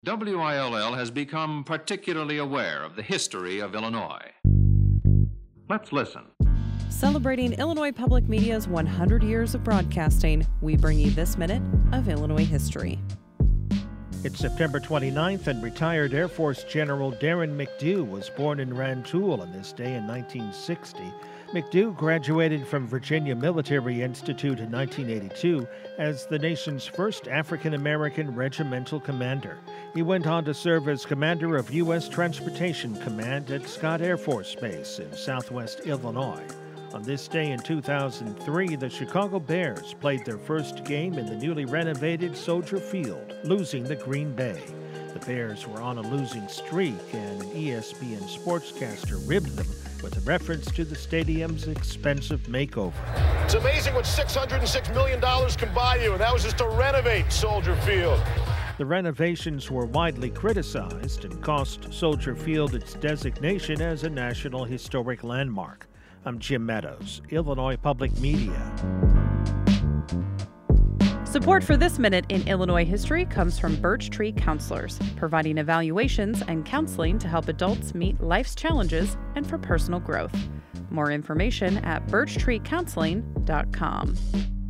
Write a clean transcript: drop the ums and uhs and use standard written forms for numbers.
WILL has become particularly aware of the history of Illinois. Let's listen. Celebrating Illinois Public Media's 100 years of broadcasting, we bring you this minute of Illinois history. It's September 29th, and retired Air Force General Darren McDew was born in Rantoul on this day in 1960. McDew graduated from Virginia Military Institute in 1982 as the nation's first African-American regimental commander. He went on to serve as commander of U.S. Transportation Command at Scott Air Force Base in southwest Illinois. On this day in 2003, the Chicago Bears played their first game in the newly renovated Soldier Field, losing to Green Bay. The Bears were on a losing streak, and an ESPN sportscaster ribbed them with a reference to the stadium's expensive makeover. It's amazing what $606 million can buy you, and that was just to renovate Soldier Field. The renovations were widely criticized and cost Soldier Field its designation as a National Historic Landmark. I'm Jim Meadows, Illinois Public Media. Support for This Minute in Illinois History comes from Birch Tree Counselors, providing evaluations and counseling to help adults meet life's challenges and for personal growth. More information at birchtreecounseling.com.